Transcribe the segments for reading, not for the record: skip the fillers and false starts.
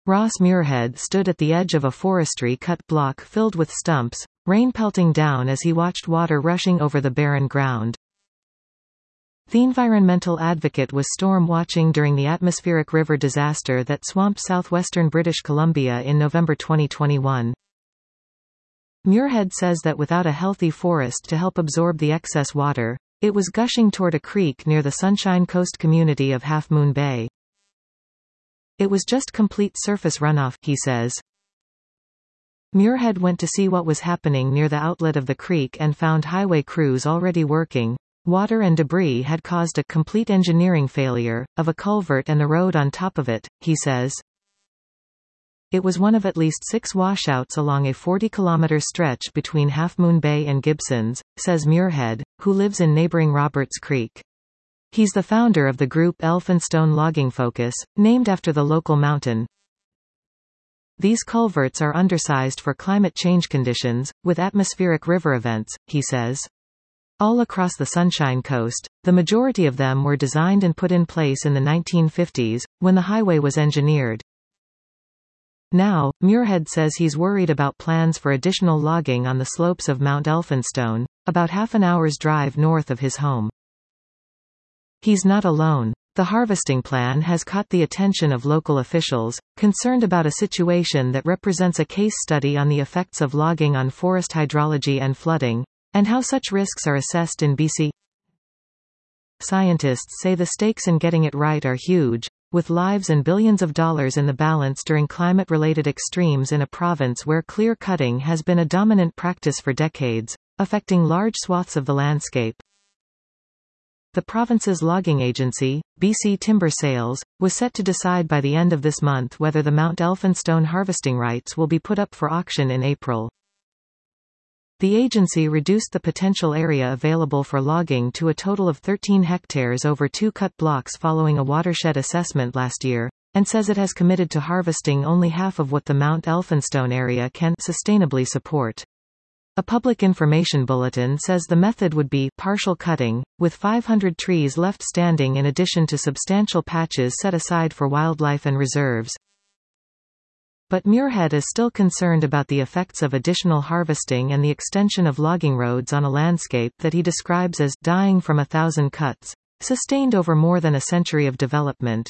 Ross Muirhead stood at the edge of a forestry cut block filled with stumps, rain pelting down as he watched water rushing over the barren ground. The environmental advocate was storm watching during the atmospheric river disaster that swamped southwestern British Columbia in November 2021. Muirhead says that without a healthy forest to help absorb the excess water, it was gushing toward a creek near the Sunshine Coast community of Half Moon Bay. It was just complete surface runoff, he says. Muirhead went to see what was happening near the outlet of the creek and found highway crews already working. Water and debris had caused a complete engineering failure of a culvert and the road on top of it, he says. It was one of at least 6 washouts along a 40-kilometer stretch between Half Moon Bay and Gibsons, says Muirhead, who lives in neighboring Roberts Creek. He's the founder of the group Elphinstone Logging Focus, named after the local mountain. These culverts are undersized for climate change conditions, with atmospheric river events, he says. All across the Sunshine Coast, the majority of them were designed and put in place in the 1950s, when the highway was engineered. Now, Muirhead says he's worried about plans for additional logging on the slopes of Mount Elphinstone, about half an hour's drive north of his home. He's not alone. The harvesting plan has caught the attention of local officials, concerned about a situation that represents a case study on the effects of logging on forest hydrology and flooding, and how such risks are assessed in BC. Scientists say the stakes in getting it right are huge, with lives and billions of dollars in the balance during climate-related extremes in a province where clear cutting has been a dominant practice for decades, affecting large swaths of the landscape. The province's logging agency, BC Timber Sales, was set to decide by the end of this month whether the Mount Elphinstone harvesting rights will be put up for auction in April. The agency reduced the potential area available for logging to a total of 13 hectares over 2 cut blocks following a watershed assessment last year, and says it has committed to harvesting only half of what the Mount Elphinstone area can sustainably support. A public information bulletin says the method would be partial cutting, with 500 trees left standing in addition to substantial patches set aside for wildlife and reserves. But Muirhead is still concerned about the effects of additional harvesting and the extension of logging roads on a landscape that he describes as dying from 1,000 cuts, sustained over more than a century of development.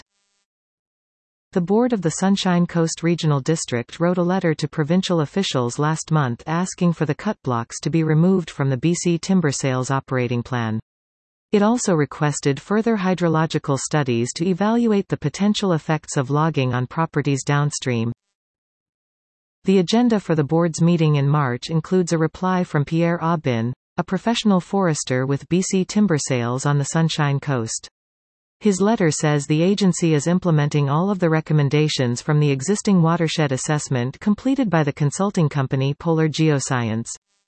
The board of the Sunshine Coast Regional District wrote a letter to provincial officials last month asking for the cut blocks to be removed from the BC Timber Sales operating plan. It also requested further hydrological studies to evaluate the potential effects of logging on properties downstream. The agenda for the board's meeting in March includes a reply from Pierre Aubin, a professional forester with BC Timber Sales on the Sunshine Coast. His letter says the agency is implementing all of the recommendations from the existing watershed assessment completed by the consulting company Polar Geoscience.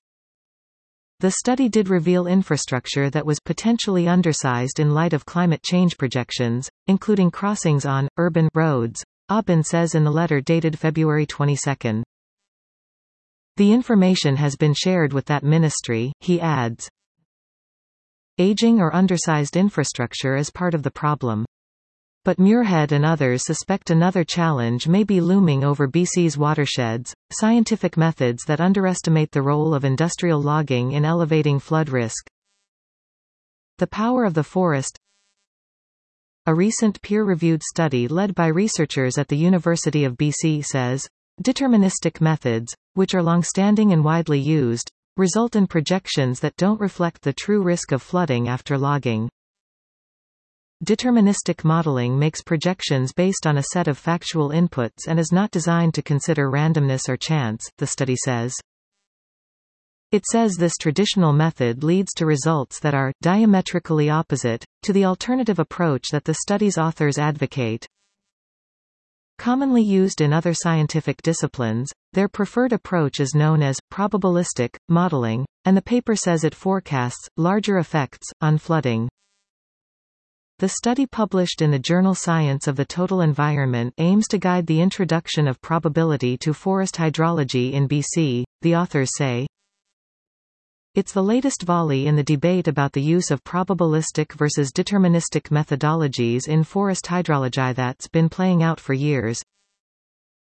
The study did reveal infrastructure that was potentially undersized in light of climate change projections, including crossings on urban roads, Aubin says in the letter dated February 22. The information has been shared with that ministry, he adds. Aging or undersized infrastructure is part of the problem. But Muirhead and others suspect another challenge may be looming over BC's watersheds: scientific methods that underestimate the role of industrial logging in elevating flood risk. The power of the forest. A recent peer-reviewed study led by researchers at the University of BC says, deterministic methods, which are long-standing and widely used, result in projections that don't reflect the true risk of flooding after logging. Deterministic modeling makes projections based on a set of factual inputs and is not designed to consider randomness or chance, the study says. It says this traditional method leads to results that are diametrically opposite to the alternative approach that the study's authors advocate. Commonly used in other scientific disciplines, their preferred approach is known as probabilistic modeling, and the paper says it forecasts larger effects on flooding. The study published in the journal Science of the Total Environment aims to guide the introduction of probability to forest hydrology in BC, the authors say. It's the latest volley in the debate about the use of probabilistic versus deterministic methodologies in forest hydrology that's been playing out for years.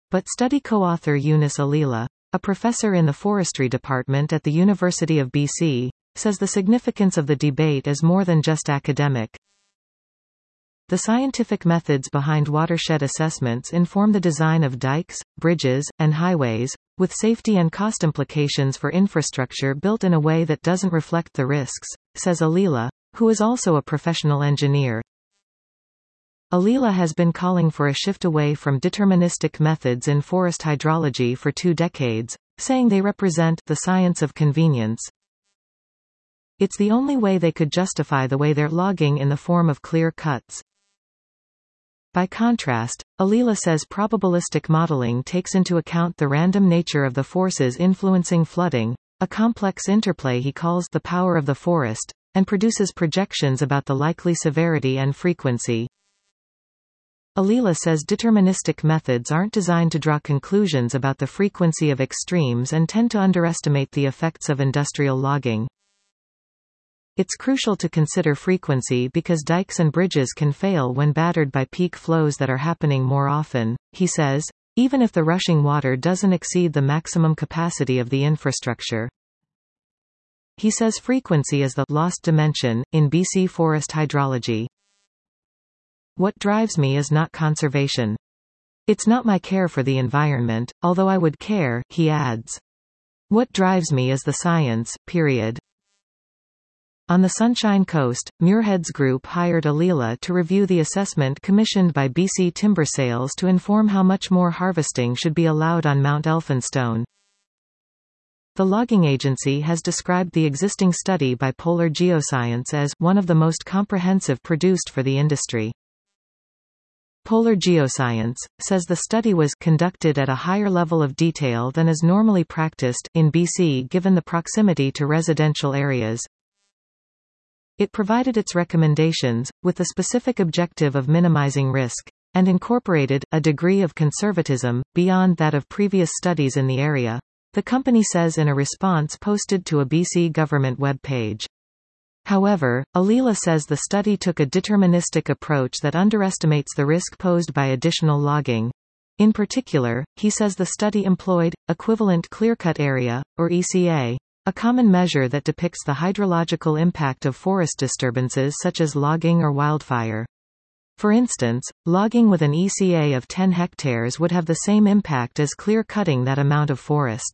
But study co-author Eunice Alila, a professor in the forestry department at the University of BC, says the significance of the debate is more than just academic. The scientific methods behind watershed assessments inform the design of dikes, bridges, and highways, with safety and cost implications for infrastructure built in a way that doesn't reflect the risks, says Alila, who is also a professional engineer. Alila has been calling for a shift away from deterministic methods in forest hydrology for 2 decades, saying they represent the science of convenience. It's the only way they could justify the way they're logging in the form of clear cuts. By contrast, Alila says probabilistic modeling takes into account the random nature of the forces influencing flooding, a complex interplay he calls the power of the forest, and produces projections about the likely severity and frequency. Alila says deterministic methods aren't designed to draw conclusions about the frequency of extremes and tend to underestimate the effects of industrial logging. It's crucial to consider frequency because dikes and bridges can fail when battered by peak flows that are happening more often, he says, even if the rushing water doesn't exceed the maximum capacity of the infrastructure. He says frequency is the lost dimension in BC forest hydrology. What drives me is not conservation. It's not my care for the environment, although I would care, he adds. What drives me is the science, period. On the Sunshine Coast, Muirhead's group hired Alila to review the assessment commissioned by BC Timber Sales to inform how much more harvesting should be allowed on Mount Elphinstone. The logging agency has described the existing study by Polar Geoscience as one of the most comprehensive produced for the industry. Polar Geoscience says the study was conducted at a higher level of detail than is normally practiced in BC given the proximity to residential areas. It provided its recommendations, with the specific objective of minimizing risk, and incorporated a degree of conservatism, beyond that of previous studies in the area, the company says in a response posted to a BC government web page. However, Alila says the study took a deterministic approach that underestimates the risk posed by additional logging. In particular, he says the study employed equivalent clearcut area, or ECA, a common measure that depicts the hydrological impact of forest disturbances such as logging or wildfire. For instance, logging with an ECA of 10 hectares would have the same impact as clear-cutting that amount of forest.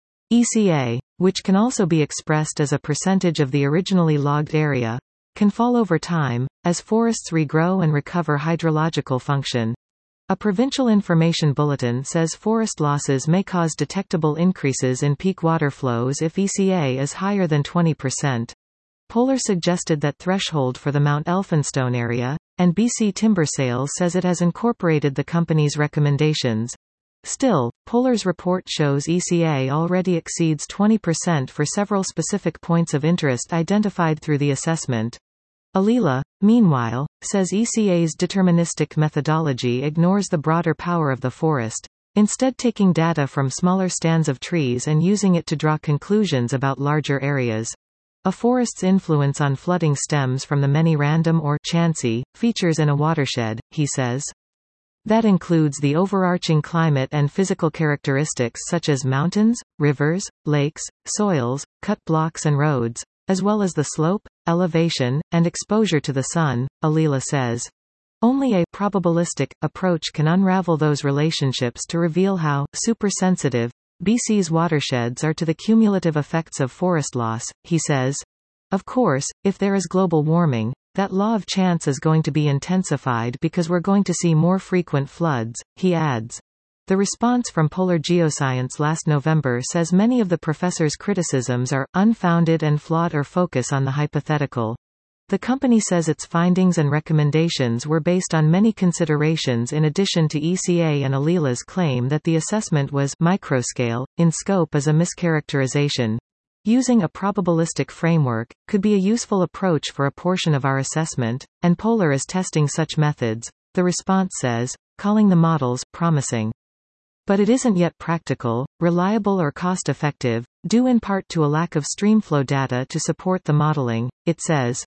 ECA, which can also be expressed as a percentage of the originally logged area, can fall over time, as forests regrow and recover hydrological function. A provincial information bulletin says forest losses may cause detectable increases in peak water flows if ECA is higher than 20%. Polar suggested that threshold for the Mount Elphinstone area, and BC Timber Sales says it has incorporated the company's recommendations. Still, Polar's report shows ECA already exceeds 20% for several specific points of interest identified through the assessment. Alila, meanwhile, says ECA's deterministic methodology ignores the broader power of the forest, instead taking data from smaller stands of trees and using it to draw conclusions about larger areas. A forest's influence on flooding stems from the many random or chancy features in a watershed, he says. That includes the overarching climate and physical characteristics such as mountains, rivers, lakes, soils, cut blocks and roads, as well as the slope, elevation, and exposure to the sun, Alila says. Only a probabilistic approach can unravel those relationships to reveal how supersensitive BC's watersheds are to the cumulative effects of forest loss, he says. Of course, if there is global warming, that law of chance is going to be intensified because we're going to see more frequent floods, he adds. The response from Polar Geoscience last November says many of the professor's criticisms are unfounded and flawed or focus on the hypothetical. The company says its findings and recommendations were based on many considerations in addition to ECA, and Alila's claim that the assessment was microscale in scope is a mischaracterization. Using a probabilistic framework could be a useful approach for a portion of our assessment, and Polar is testing such methods, the response says, calling the models promising. But it isn't yet practical, reliable or cost-effective, due in part to a lack of streamflow data to support the modeling, it says.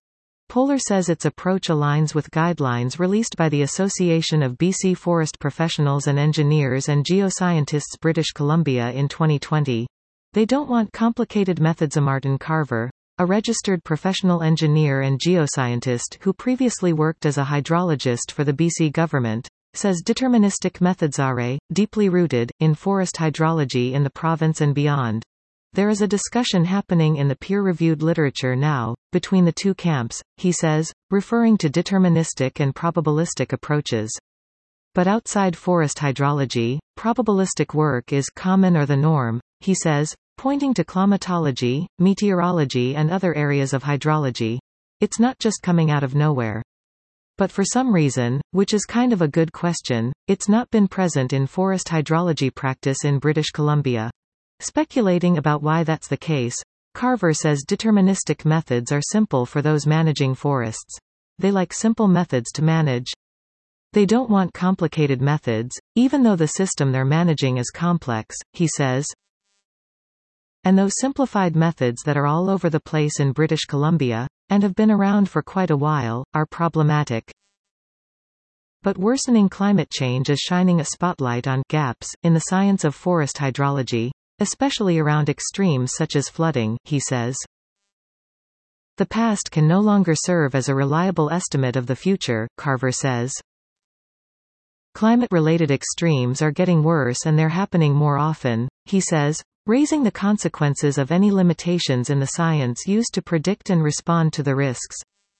Polar says its approach aligns with guidelines released by the Association of BC Forest Professionals and Engineers and Geoscientists British Columbia in 2020. They don't want complicated methods. Martin Carver, a registered professional engineer and geoscientist who previously worked as a hydrologist for the BC government, says deterministic methods are deeply rooted in forest hydrology in the province and beyond. There is a discussion happening in the peer-reviewed literature now, between the two camps, he says, referring to deterministic and probabilistic approaches. But outside forest hydrology, probabilistic work is common or the norm, he says, pointing to climatology, meteorology and other areas of hydrology. It's not just coming out of nowhere. But for some reason, which is kind of a good question, it's not been present in forest hydrology practice in British Columbia. Speculating about why that's the case, Carver says deterministic methods are simple for those managing forests. They like simple methods to manage. They don't want complicated methods, even though the system they're managing is complex, he says. And those simplified methods that are all over the place in British Columbia, and have been around for quite a while, are problematic. But worsening climate change is shining a spotlight on gaps in the science of forest hydrology, especially around extremes such as flooding, he says. The past can no longer serve as a reliable estimate of the future, Carver says. Climate-related extremes are getting worse and they're happening more often, he says, raising the consequences of any limitations in the science used to predict and respond to the risks.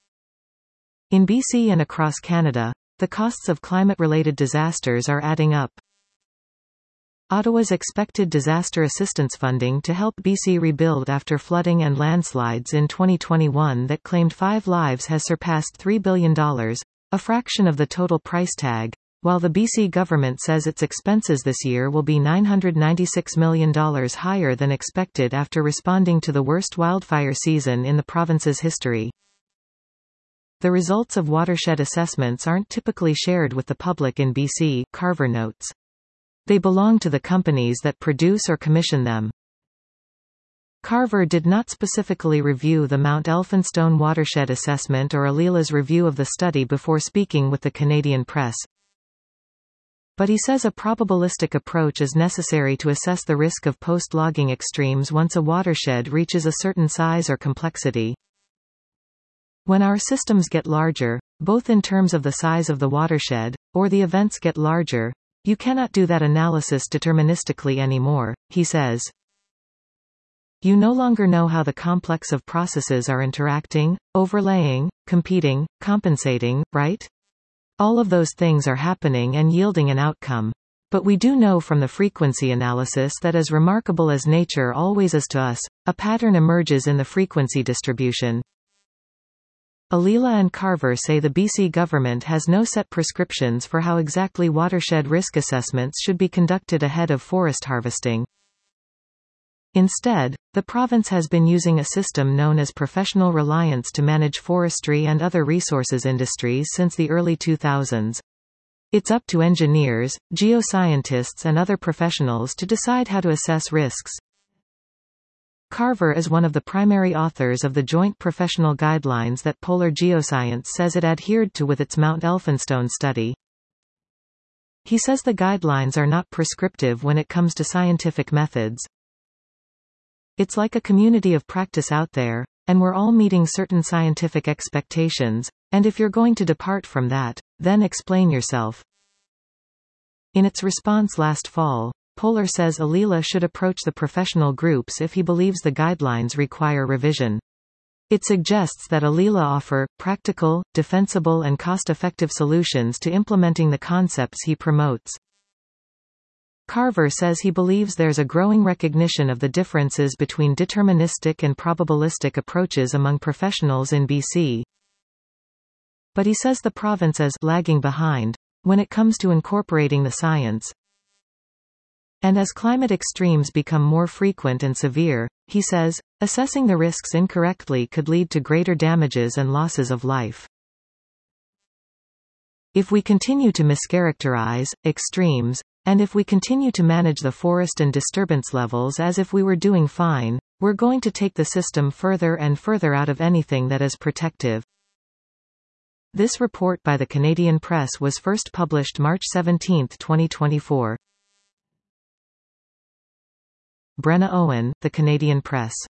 In BC and across Canada, the costs of climate-related disasters are adding up. Ottawa's expected disaster assistance funding to help BC rebuild after flooding and landslides in 2021 that claimed 5 lives has surpassed $3 billion, a fraction of the total price tag, while the BC government says its expenses this year will be $996 million higher than expected after responding to the worst wildfire season in the province's history. The results of watershed assessments aren't typically shared with the public in BC, Carver notes. They belong to the companies that produce or commission them. Carver did not specifically review the Mount Elphinstone watershed assessment or ALILA's review of the study before speaking with the Canadian press. But he says a probabilistic approach is necessary to assess the risk of post-logging extremes once a watershed reaches a certain size or complexity. When our systems get larger, both in terms of the size of the watershed, or the events get larger, you cannot do that analysis deterministically anymore, he says. You no longer know how the complex of processes are interacting, overlaying, competing, compensating, right? All of those things are happening and yielding an outcome. But we do know from the frequency analysis that as remarkable as nature always is to us, a pattern emerges in the frequency distribution. ALILA and Carver say the BC government has no set prescriptions for how exactly watershed risk assessments should be conducted ahead of forest harvesting. Instead, the province has been using a system known as professional reliance to manage forestry and other resources industries since the early 2000s. It's up to engineers, geoscientists and other professionals to decide how to assess risks. Carver is one of the primary authors of the Joint Professional Guidelines that Polar Geoscience says it adhered to with its Mount Elphinstone study. He says the guidelines are not prescriptive when it comes to scientific methods. It's like a community of practice out there, and we're all meeting certain scientific expectations, and if you're going to depart from that, then explain yourself. In its response last fall, Polar says ALILA should approach the professional groups if he believes the guidelines require revision. It suggests that ALILA offer practical, defensible and cost-effective solutions to implementing the concepts he promotes. Carver says he believes there's a growing recognition of the differences between deterministic and probabilistic approaches among professionals in BC. But he says the province is lagging behind when it comes to incorporating the science. And as climate extremes become more frequent and severe, he says, assessing the risks incorrectly could lead to greater damages and losses of life. If we continue to mischaracterize extremes, and if we continue to manage the forest and disturbance levels as if we were doing fine, we're going to take the system further and further out of anything that is protective. This report by the Canadian Press was first published March 17, 2024. Brenna Owen, The Canadian Press.